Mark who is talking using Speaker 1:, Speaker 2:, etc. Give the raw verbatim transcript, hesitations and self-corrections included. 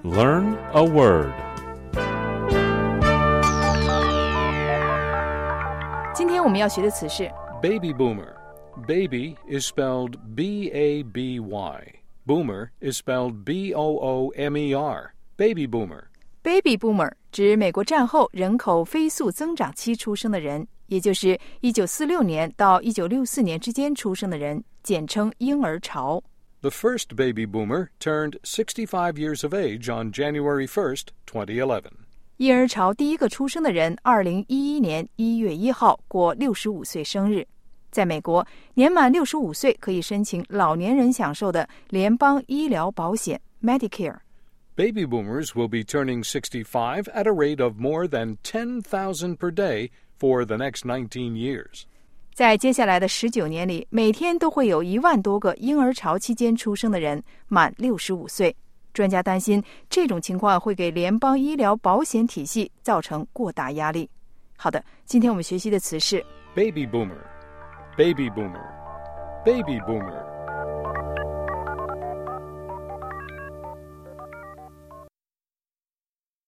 Speaker 1: Learn a word.
Speaker 2: 今天我们要学的词是
Speaker 1: Baby boomer. Baby is spelled B A B Y. Boomer is spelled B O O M E R. Baby boomer.
Speaker 2: Baby boomer 指美国战后人口飞速增长期出生的人，也就是一九四六年到一九六四年之间出生的人，简称婴儿潮。
Speaker 1: The first baby boomer turned sixty-five years of age on January first, twenty eleven.
Speaker 2: 婴儿潮第一个出生的人，二零一一年一月一号过六十五岁生日。在美国，年满六十五岁可以申请老年人享受的联邦医疗保险 Medicare。Baby
Speaker 1: boomers will be turning sixty-five at a rate of more than ten thousand per day for the next nineteen years.
Speaker 2: 在接下来的十九年里，每天都会有一万多个婴儿潮期间出生的人满六十五岁。专家担心这种情况会给联邦医疗保险体系造成过大压力。好的，今天我们学习的词是
Speaker 1: Baby boomer, baby boomer, baby boomer.